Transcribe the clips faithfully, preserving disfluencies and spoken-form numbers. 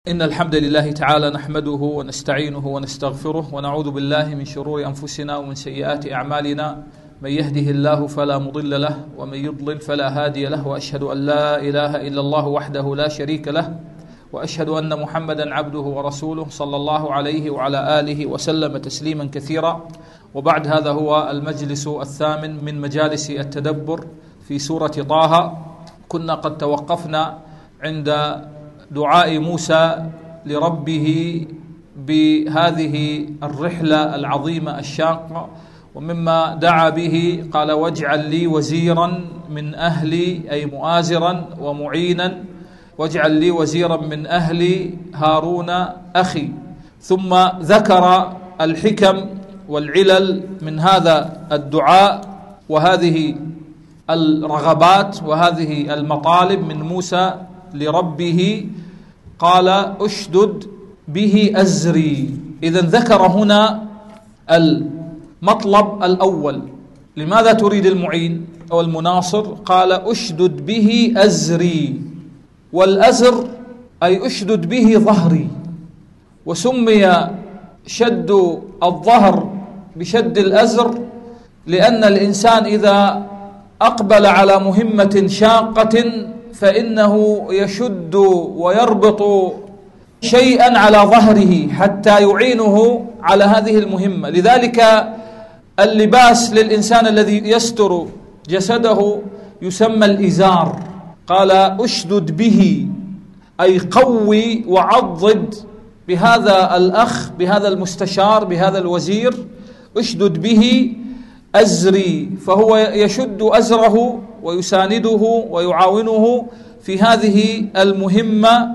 إن الحمد لله تعالى نحمده ونستعينه ونستغفره ونعوذ بالله من شرور أنفسنا ومن سيئات أعمالنا. من يهده الله فلا مضل له ومن يضلل فلا هادي له، وأشهد أن لا إله إلا الله وحده لا شريك له، وأشهد أن محمدا عبده ورسوله صلى الله عليه وعلى آله وسلم تسليما كثيرا. وبعد، هذا هو المجلس الثامن من مجالس التدبر في سورة طه. كنا قد توقفنا عند دعاء موسى لربه بهذه الرحلة العظيمة الشاقة، ومما دعا به قال: واجعل لي وزيرا من أهلي، أي مؤازرا ومعينا، واجعل لي وزيرا من أهلي هارون أخي. ثم ذكر الحكم والعلل من هذا الدعاء وهذه الرغبات وهذه المطالب من موسى لربه. قال: أشدد به أزري. إذن ذكر هنا المطلب الأول. لماذا تريد المعين أو المناصر؟ قال: أشدد به أزري. والأزر أي أشدد به ظهري، وسمي شد الظهر بشد الأزر لأن الإنسان إذا أقبل على مهمة شاقة فإنه يشد ويربط شيئا على ظهره حتى يعينه على هذه المهمة. لذلك اللباس للإنسان الذي يستر جسده يسمى الإزار. قال: أشدد به، أي قوي وعضد بهذا الأخ، بهذا المستشار، بهذا الوزير. أشدد به أزري، فهو يشد أزره ويسانده ويعاونه في هذه المهمة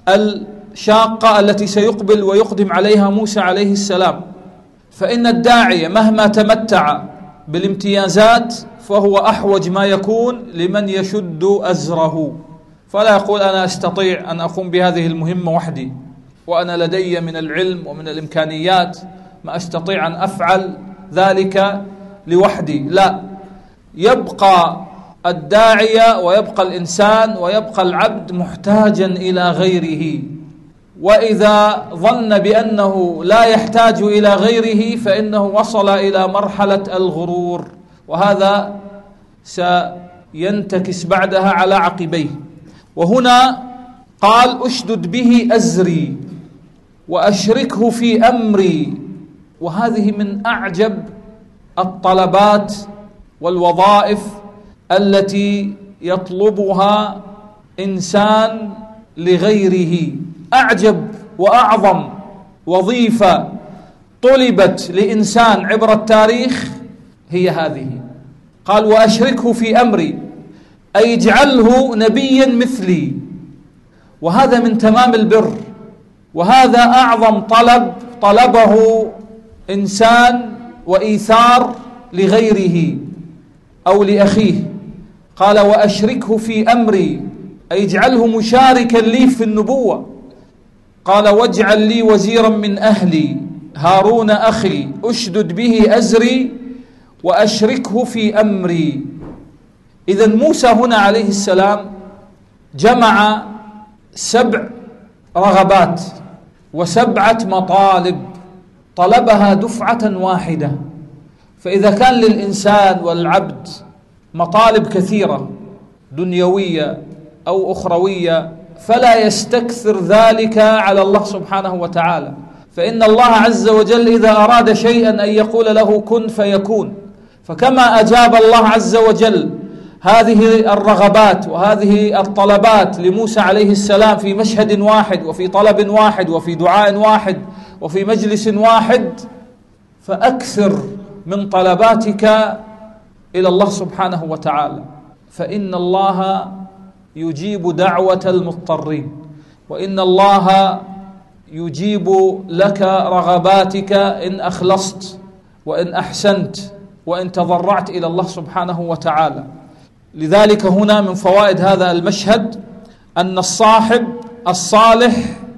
الشاقة التي سيقبل ويقدم عليها موسى عليه السلام. فإن الداعية مهما تمتع بالامتيازات فهو أحوج ما يكون لمن يشد أزره، فلا يقول: أنا أستطيع أن أقوم بهذه المهمة وحدي، وأنا لدي من العلم ومن الإمكانيات ما أستطيع أن أفعل ذلك لوحدي. لا، يبقى الداعية ويبقى الإنسان ويبقى العبد محتاجا إلى غيره، وإذا ظن بأنه لا يحتاج إلى غيره فإنه وصل إلى مرحلة الغرور، وهذا سينتكس بعدها على عقبيه. وهنا قال: أشدد به أزري وأشركه في أمري. وهذه من أعجب الطلبات والوظائف التي يطلبها إنسان لغيره. أعجب وأعظم وظيفة طلبت لإنسان عبر التاريخ هي هذه. قال: وأشركه في أمري، أي اجعله نبيا مثلي. وهذا من تمام البر، وهذا أعظم طلب طلبه إنسان وإيثار لغيره أو لأخيه. قال: وأشركه في أمري، أي اجعله مشاركا لي في النبوة. قال: واجعل لي وزيرا من أهلي هارون أخي أشدد به أزري وأشركه في أمري. إذن موسى هنا عليه السلام جمع سبع رغبات وسبعة مطالب طلبها دفعة واحدة. فإذا كان للإنسان والعبد مطالب كثيرة دنيوية أو أخروية فلا يستكثر ذلك على الله سبحانه وتعالى، فإن الله عز وجل إذا أراد شيئا أن يقول له كن فيكون. فكما أجاب الله عز وجل هذه الرغبات وهذه الطلبات لموسى عليه السلام في مشهد واحد وفي طلب واحد وفي دعاء واحد وفي مجلس واحد، فأكثر من طلباتك إلى الله سبحانه وتعالى، فإن الله يجيب دعوة المضطرين، وإن الله يجيب لك رغباتك إن أخلصت وإن أحسنت وإن تضرعت إلى الله سبحانه وتعالى. لذلك هنا من فوائد هذا المشهد أن الصاحب الصالح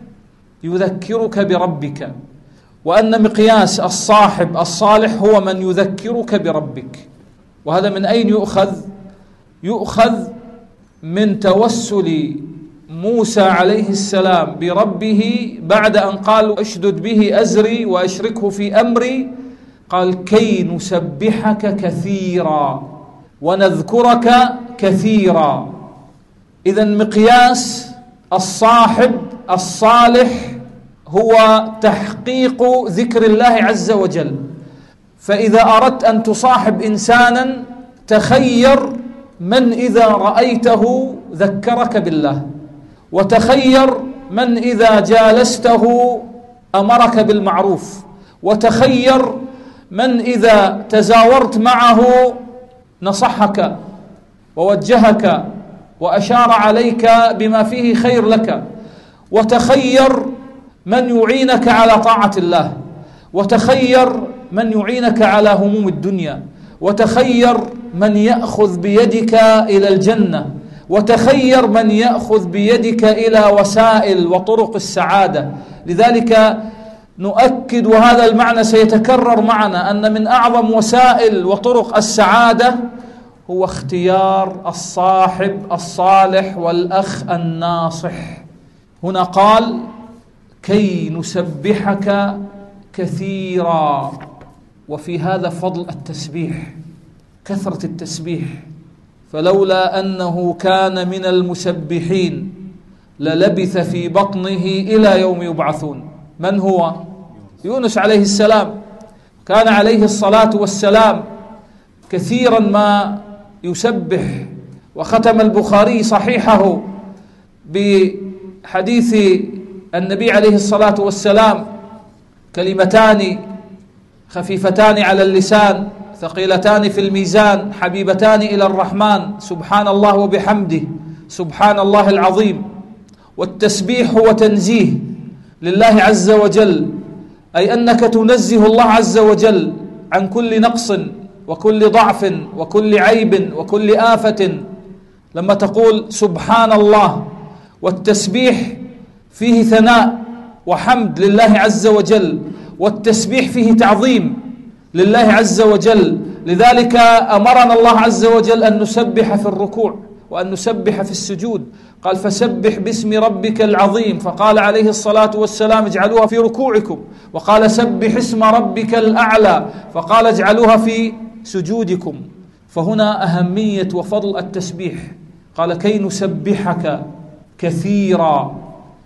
يذكرك بربك، وأن مقياس الصاحب الصالح هو من يذكرك بربك. وهذا من أين يؤخذ؟ يؤخذ من توسل موسى عليه السلام بربه بعد أن قال أشدد به أزري وأشركه في أمري، قال كي نسبحك كثيرا ونذكرك كثيرا. إذن مقياس الصاحب الصالح هو تحقيق ذكر الله عز وجل. فإذا أردت أن تصاحب إنسانا تخير من إذا رأيته ذكرك بالله، وتخير من إذا جالسته أمرك بالمعروف، وتخير من إذا تزاورت معه نصحك ووجهك وأشار عليك بما فيه خير لك، وتخير من يعينك على طاعة الله، وتخير من يعينك على هموم الدنيا، وتخير من يأخذ بيدك إلى الجنة، وتخير من يأخذ بيدك إلى وسائل وطرق السعادة. لذلك نؤكد، وهذا المعنى سيتكرر معنا، أن من أعظم وسائل وطرق السعادة هو اختيار الصاحب الصالح والأخ الناصح. هنا قال كي نسبحك كثيرا، وفي هذا فضل التسبيح، كثرة التسبيح. فلولا أنه كان من المسبحين للبث في بطنه إلى يوم يبعثون. من هو؟ يونس عليه السلام. كان عليه الصلاة والسلام كثيرا ما يسبح، وختم البخاري صحيحه بحديث النبي عليه الصلاة والسلام: كلمتان خفيفتان على اللسان ثقيلتان في الميزان حبيبتان إلى الرحمن، سبحان الله وبحمده سبحان الله العظيم. والتسبيح هو تنزيه لله عز وجل، أي أنك تنزه الله عز وجل عن كل نقص وكل ضعف وكل عيب وكل آفة. لما تقول سبحان الله، والتسبيح فيه ثناء وحمد لله عز وجل، والتسبيح فيه تعظيم لله عز وجل. لذلك أمرنا الله عز وجل أن نسبح في الركوع وأن نسبح في السجود. قال فسبح باسم ربك العظيم، فقال عليه الصلاة والسلام اجعلوها في ركوعكم، وقال سبح اسم ربك الأعلى، فقال اجعلوها في سجودكم. فهنا أهمية وفضل التسبيح. قال كي نسبحك كثيرا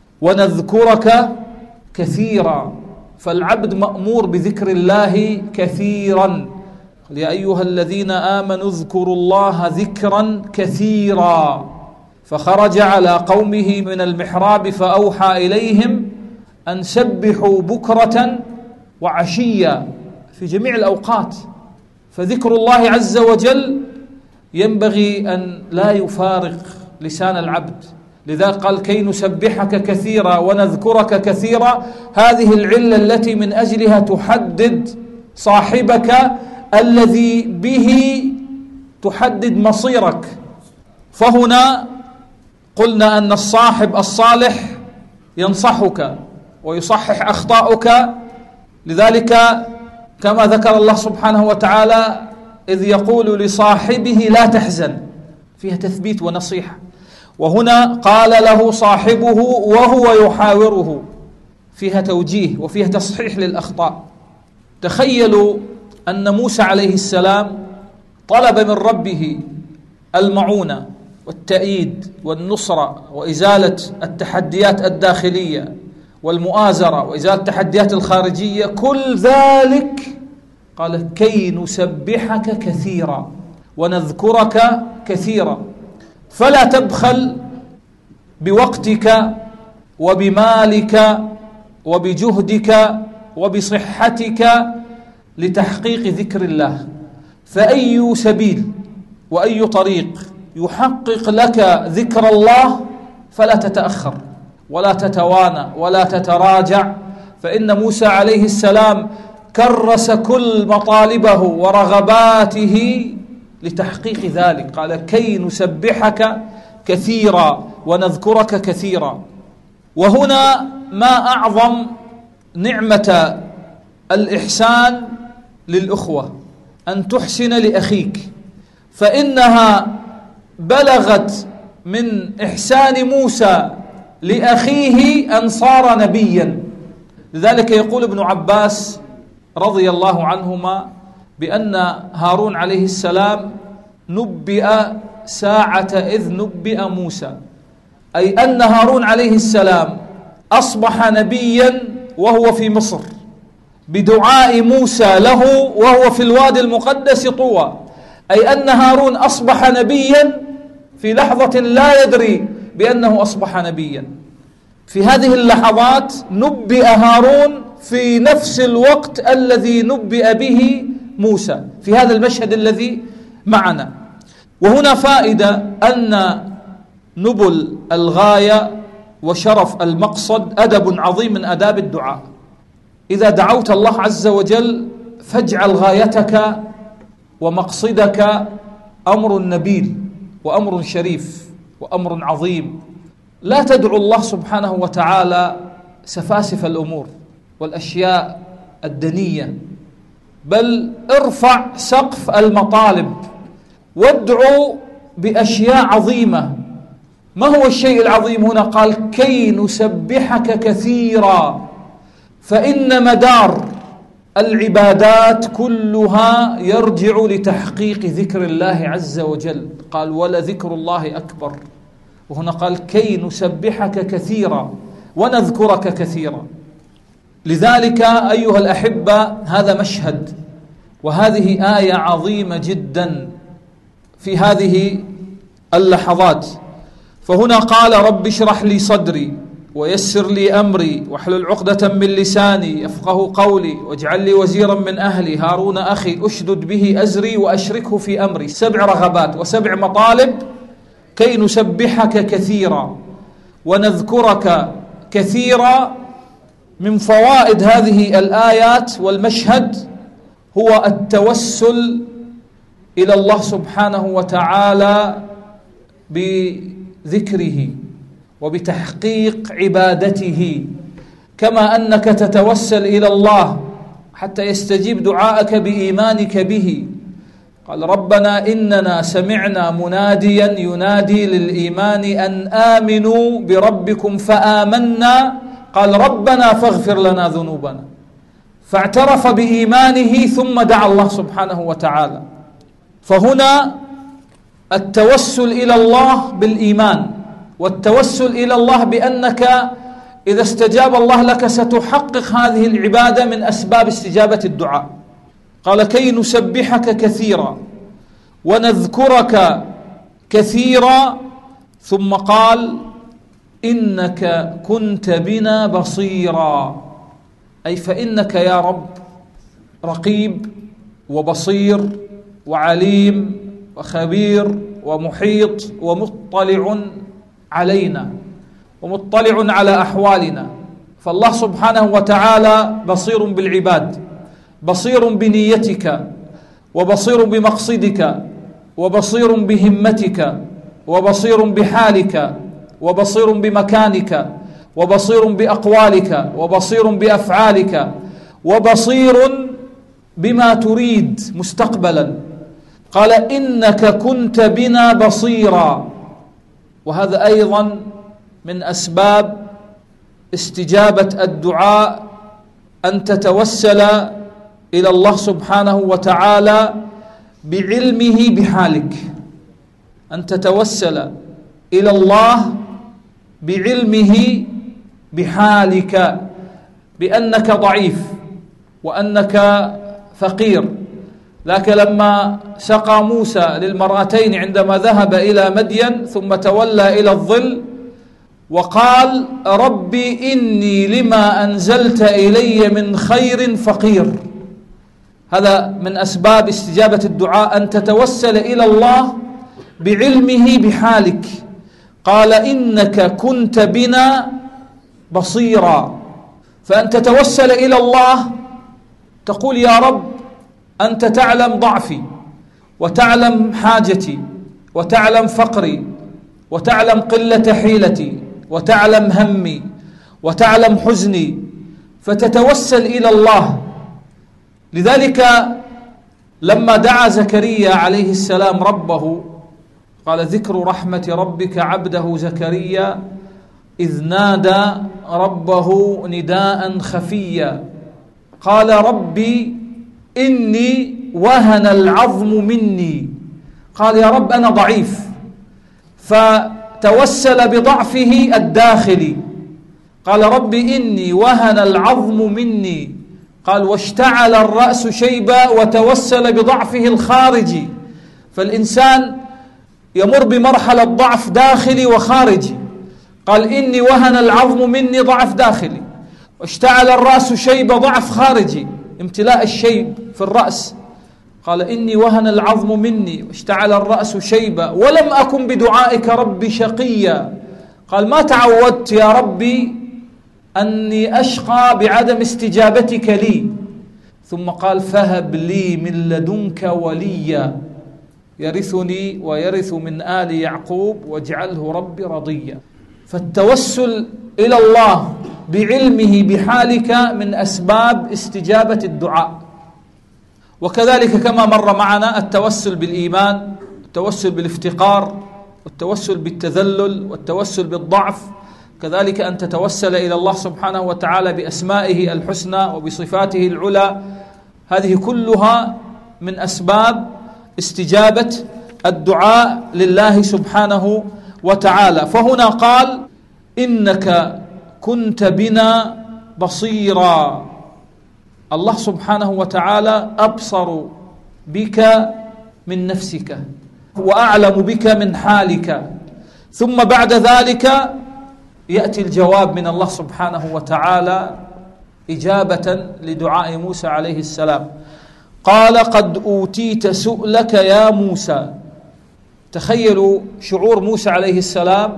ونذكرك كثيرا. فالعبد مأمور بذكر الله كثيرا. يا أيها الذين آمنوا اذكروا الله ذكرا كثيرا. فخرج على قومه من المحراب فأوحى إليهم أن سبحوا بكرة وعشيا في جميع الأوقات. فذكر الله عز وجل ينبغي أن لا يفارق لسان العبد. لذا قال كي نسبحك كثيرا ونذكرك كثيرا. هذه العلة التي من أجلها تحدد صاحبك الذي به تحدد مصيرك. فهنا قلنا أن الصاحب الصالح ينصحك ويصحح أخطاؤك. لذلك كما ذكر الله سبحانه وتعالى إذ يقول لصاحبه لا تحزن، فيها تثبيت ونصيحة. وهنا قال له صاحبه وهو يحاوره، فيها توجيه وفيها تصحيح للأخطاء. تخيلوا أن موسى عليه السلام طلب من ربه المعونة والتأييد والنصرة وإزالة التحديات الداخلية والمؤازرة وإزالة التحديات الخارجية. كل ذلك قال كي نسبحك كثيرا ونذكرك كثيرا. فلا تبخل بوقتك وبمالك وبجهدك وبصحتك لتحقيق ذكر الله. فأي سبيل وأي طريق يحقق لك ذكر الله فلا تتأخر ولا تتوانى ولا تتراجع. فإن موسى عليه السلام كرس كل مطالبه ورغباته لتحقيق ذلك. قال كي نسبحك كثيرا ونذكرك كثيرا. وهنا ما أعظم نعمة الإحسان للأخوة، أن تحسن لأخيك، فإنها بلغت من إحسان موسى لأخيه أن صار نبيا. لذلك يقول ابن عباس رضي الله عنهما بأن هارون عليه السلام نبئ ساعة إذ نبئ موسى، أي أن هارون عليه السلام أصبح نبيا وهو في مصر بدعاء موسى له وهو في الوادي المقدس طوى، أي أن هارون أصبح نبيا في لحظة لا يدري بأنه أصبح نبيا. في هذه اللحظات نبئ هارون في نفس الوقت الذي نبئ به موسى، في هذا المشهد الذي معنا. وهنا فائدة أن نبل الغاية وشرف المقصد أدب عظيم من آداب الدعاء. إذا دعوت الله عز وجل فاجعل غايتك ومقصدك أمر نبيل وأمر شريف وأمر عظيم. لا تدعو الله سبحانه وتعالى سفاسف الأمور والأشياء الدنية، بل ارفع سقف المطالب وادعو بأشياء عظيمة. ما هو الشيء العظيم هنا؟ قال كي نسبحك كثيرا، فإن مدار العبادات كلها يرجع لتحقيق ذكر الله عز وجل. قال ولذكر الله أكبر، وهنا قال كي نسبحك كثيرا ونذكرك كثيرا. لذلك أيها الأحبة هذا مشهد وهذه آية عظيمة جدا في هذه اللحظات. فهنا قال رب اشرح لي صدري ويسر لي أمري واحلل عقدة من لساني يفقه قولي واجعل لي وزيرا من أهلي هارون أخي أشدد به أزري وأشركه في أمري. سبع رغبات وسبع مطالب كي نسبحك كثيرا ونذكرك كثيرا. من فوائد هذه الآيات والمشهد هو التوسل إلى الله سبحانه وتعالى بذكره وبتحقيق عبادته، كما أنك تتوسل إلى الله حتى يستجيب دعاءك بإيمانك به. قال ربنا إننا سمعنا مناديا ينادي للإيمان أن آمنوا بربكم فآمنا، قال ربنا فاغفر لنا ذنوبنا، فاعترف بإيمانه ثم دعا الله سبحانه وتعالى. فهنا التوسل إلى الله بالإيمان، والتوسل إلى الله بأنك إذا استجاب الله لك ستحقق هذه العبادة من أسباب استجابة الدعاء. قال كي نسبحك كثيرا ونذكرك كثيرا، ثم قال إنك كنت بنا بصيرا، أي فإنك يا رب رقيب وبصير وعليم وخبير ومحيط ومطلع علينا ومطلع على أحوالنا. فالله سبحانه وتعالى بصير بالعباد، بصير بنيتك وبصير بمقصدك وبصير بهمتك وبصير بحالك وبصير بمكانك وبصير بأقوالك وبصير بأفعالك وبصير بما تريد مستقبلا. قال إنك كنت بنا بصيرا، وهذا أيضا من أسباب استجابة الدعاء أن تتوسل إلى الله سبحانه وتعالى بعلمه بحالك، أن تتوسل إلى الله بعلمه بحالك، بأنك ضعيف وأنك فقير. لكن لما سقى موسى للمرأتين عندما ذهب إلى مدين ثم تولى إلى الظل وقال ربي إني لما أنزلت إلي من خير فقير. هذا من أسباب استجابة الدعاء أن تتوسل إلى الله بعلمه بحالك. قال إنك كنت بنا بصيرا، فأن تتوسل إلى الله تقول يا رب أنت تعلم ضعفي وتعلم حاجتي وتعلم فقري وتعلم قلة حيلتي وتعلم همي وتعلم حزني، فتتوسل إلى الله. لذلك لما دعا زكريا عليه السلام ربه قال: ذكر رحمة ربك عبده زكريا إذ نادى ربه نداء خفيا قال: ربي إني وهن العظم مني. قال: يا رب أنا ضعيف. فتوسل بضعفه الداخلي، قال: ربي إني وهن العظم مني. قال: واشتعل الرأس شيبا، وتوسل بضعفه الخارجي. فالإنسان يمر بمرحلة ضعف داخلي وخارجي. قال: إني وهن العظم مني، ضعف داخلي. واشتعل الرأس شيبا، ضعف خارجي، امتلاء الشيب في الرأس. قال: إني وهن العظم مني واشتعل الرأس شيبا ولم أكن بدعائك ربي شقيا. قال: ما تعودت يا ربي أني أشقى بعدم استجابتك لي. ثم قال: فهب لي من لدنك وليا يرثني ويرث من آل يعقوب واجعله ربي رضيا. فالتوسل إلى الله بعلمه بحالك من أسباب استجابة الدعاء. وكذلك كما مر معنا التوسل بالإيمان، التوسل بالافتقار، والتوسل بالتذلل، والتوسل بالضعف. كذلك أن تتوسل إلى الله سبحانه وتعالى بأسمائه الحسنى وبصفاته العلى. هذه كلها من أسباب استجابة الدعاء لله سبحانه وتعالى. فهنا قال: إنك كنت بنا بصيرا. الله سبحانه وتعالى أبصر بك من نفسك وأعلم بك من حالك. ثم بعد ذلك يأتي الجواب من الله سبحانه وتعالى إجابة لدعاء موسى عليه السلام. قال: قد أوتيت سؤلك يا موسى. تخيلوا شعور موسى عليه السلام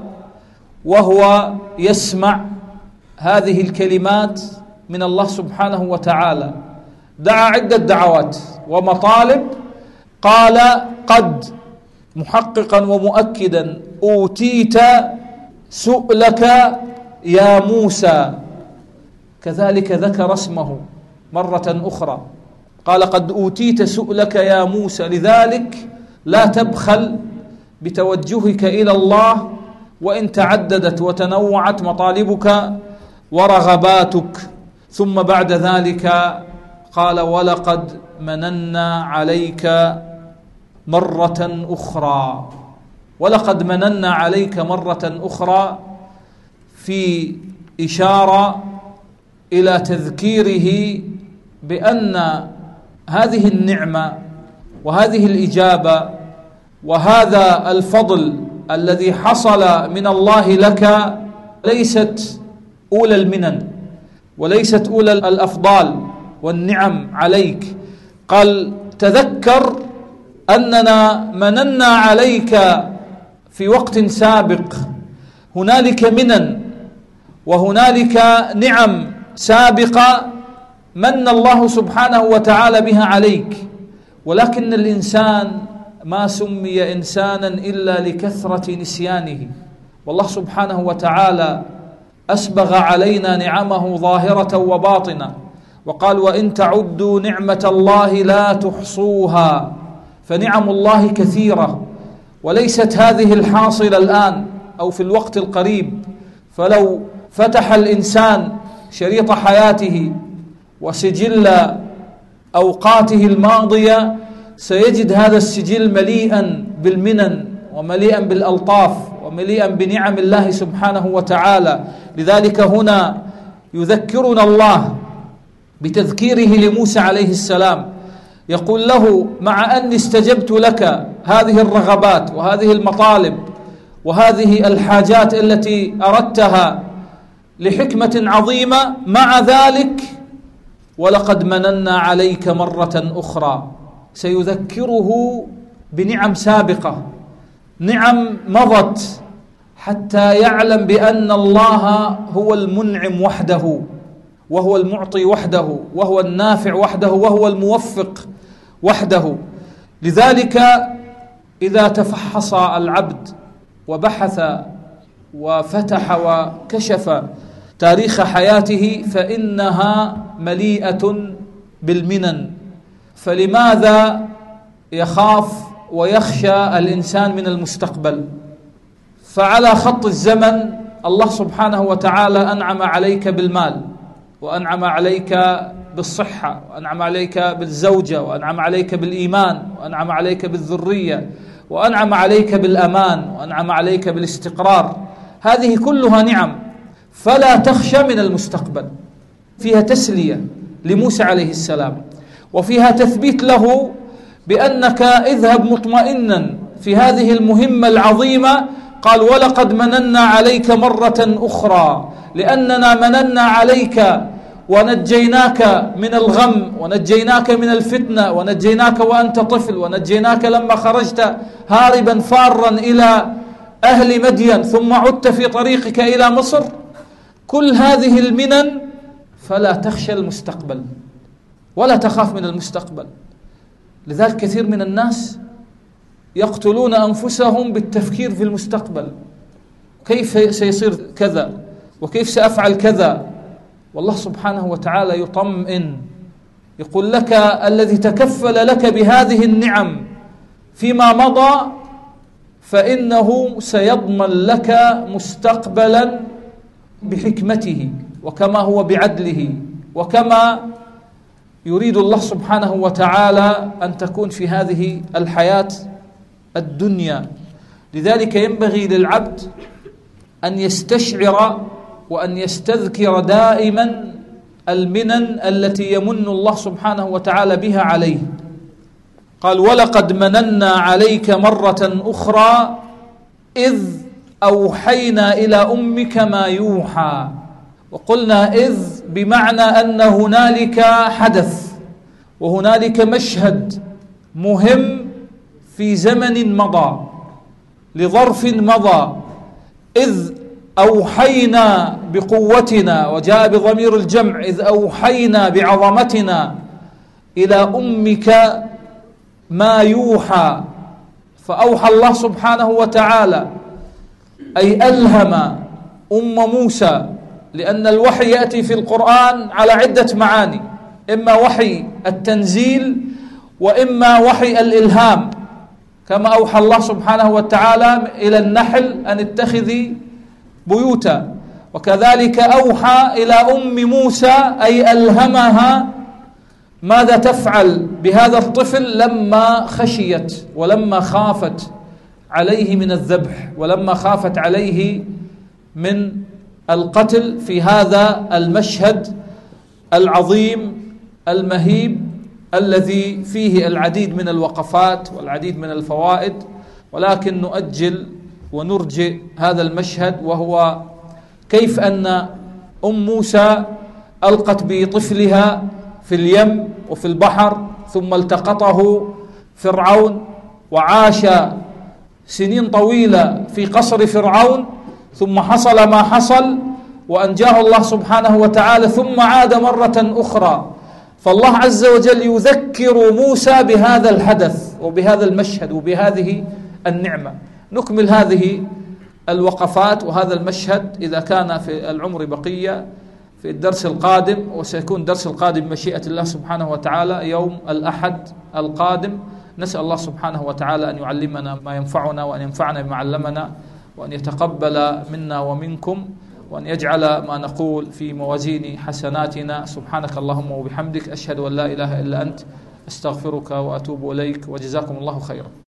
وهو يسمع هذه الكلمات من الله سبحانه وتعالى. دعا عدة دعوات ومطالب. قال: قد، محققا ومؤكدا، أوتيت سؤلك يا موسى. كذلك ذكر اسمه مرة أخرى، قال: قد أوتيت سؤلك يا موسى. لذلك لا تبخل بتوجهك إلى الله وإن تعددت وتنوعت مطالبك ورغباتك. ثم بعد ذلك قال: ولقد مننا عليك مرة أخرى. ولقد مننا عليك مرة أخرى في إشارة إلى تذكيره بأن هذه النعمة وهذه الإجابة وهذا الفضل الذي حصل من الله لك ليست أولى المنن وليست أولى الأفضال والنعم عليك. قال: تذكر أننا مننا عليك في وقت سابق. هنالك منن وهنالك نعم سابقة من الله سبحانه وتعالى بها عليك، ولكن الإنسان ما سمي إنسانا إلا لكثرة نسيانه. والله سبحانه وتعالى أسبغ علينا نعمه ظاهرة وباطنة، وقال: وإن تعدوا نعمة الله لا تحصوها. فنعم الله كثيرة، وليست هذه الحاصلة الآن أو في الوقت القريب. فلو فتح الإنسان شريط حياته وسجل أوقاته الماضية سيجد هذا السجل مليئا بالمنن ومليئا بالألطاف ومليئا بنعم الله سبحانه وتعالى. لذلك هنا يذكرنا الله بتذكيره لموسى عليه السلام، يقول له: مع أني استجبت لك هذه الرغبات وهذه المطالب وهذه الحاجات التي أردتها لحكمة عظيمة، مع ذلك ولقد مننا عليك مرة أخرى. سيذكره بنعم سابقة، نعم مضت، حتى يعلم بأن الله هو المنعم وحده، وهو المعطي وحده، وهو النافع وحده، وهو الموفق وحده. لذلك إذا تفحص العبد وبحث وفتح وكشف تاريخ حياته فإنها مليئة بالمنن. فلماذا يخاف ويخشى الإنسان من المستقبل. فعلى خط الزمن الله سبحانه وتعالى أنعم عليك بالمال، وأنعم عليك بالصحة، وأنعم عليك بالزوجة، وأنعم عليك بالإيمان، وأنعم عليك بالذرية، وأنعم عليك بالأمان، وأنعم عليك بالاستقرار. هذه كلها نعم. فلا تخشى من المستقبل. فيها تسلية لموسى عليه السلام، وفيها تثبيت له بأنك اذهب مطمئنا في هذه المهمة العظيمة. قال ولقد مننا عليك مرة أخرى، لأننا مننا عليك ونجيناك من الغم، ونجيناك من الفتنة، ونجيناك وأنت طفل، ونجيناك لما خرجت هاربا فارا إلى أهل مدين، ثم عدت في طريقك إلى مصر. كل هذه المنن. فلا تخشى المستقبل ولا تخاف من المستقبل. لذلك كثير من الناس يقتلون أنفسهم بالتفكير في المستقبل، كيف سيصير كذا، وكيف سأفعل كذا. والله سبحانه وتعالى يطمئن، يقول لك الذي تكفل لك بهذه النعم فيما مضى فإنه سيضمن لك مستقبلا بحكمته، وكما هو بعدله، وكما يريد الله سبحانه وتعالى أن تكون في هذه الحياة الدنيا. لذلك ينبغي للعبد أن يستشعر وأن يستذكر دائما المنن التي يمن الله سبحانه وتعالى بها عليه. قال ولقد مننا عليك مرة أخرى إذ أوحينا إلى أمك ما يوحى. وقلنا إذ بمعنى أن هنالك حدث وهنالك مشهد مهم في زمن مضى، لظرف مضى. إذ أوحينا بقوتنا، وجاء بضمير الجمع، إذ أوحينا بعظمتنا إلى أمك ما يوحى. فأوحى الله سبحانه وتعالى أي ألهم أم موسى، لأن الوحي يأتي في القرآن على عدة معاني، إما وحي التنزيل وإما وحي الإلهام، كما أوحى الله سبحانه وتعالى إلى النحل أن اتخذي بيوتا. وكذلك أوحى إلى أم موسى أي ألهمها ماذا تفعل بهذا الطفل لما خشيت ولما خافت عليه من الذبح، ولما خافت عليه من القتل في هذا المشهد العظيم المهيب الذي فيه العديد من الوقفات والعديد من الفوائد. ولكن نؤجل ونرجئ هذا المشهد، وهو كيف أن أم موسى ألقت بطفلها في اليم وفي البحر، ثم التقطه فرعون وعاش سنين طويلة في قصر فرعون، ثم حصل ما حصل وأنجاه الله سبحانه وتعالى، ثم عاد مرة أخرى. فالله عز وجل يذكر موسى بهذا الحدث وبهذا المشهد وبهذه النعمة. نكمل هذه الوقفات وهذا المشهد إذا كان في العمر بقية في الدرس القادم، وسيكون الدرس القادم بمشيئة الله سبحانه وتعالى يوم الأحد القادم. نسأل الله سبحانه وتعالى أن يعلمنا ما ينفعنا، وأن ينفعنا بما علمنا، وأن يتقبل منا ومنكم، وأن يجعل ما نقول في موازين حسناتنا. سبحانك اللهم وبحمدك، أشهد أن لا إله إلا أنت، أستغفرك وأتوب إليك، وجزاكم الله خيرا.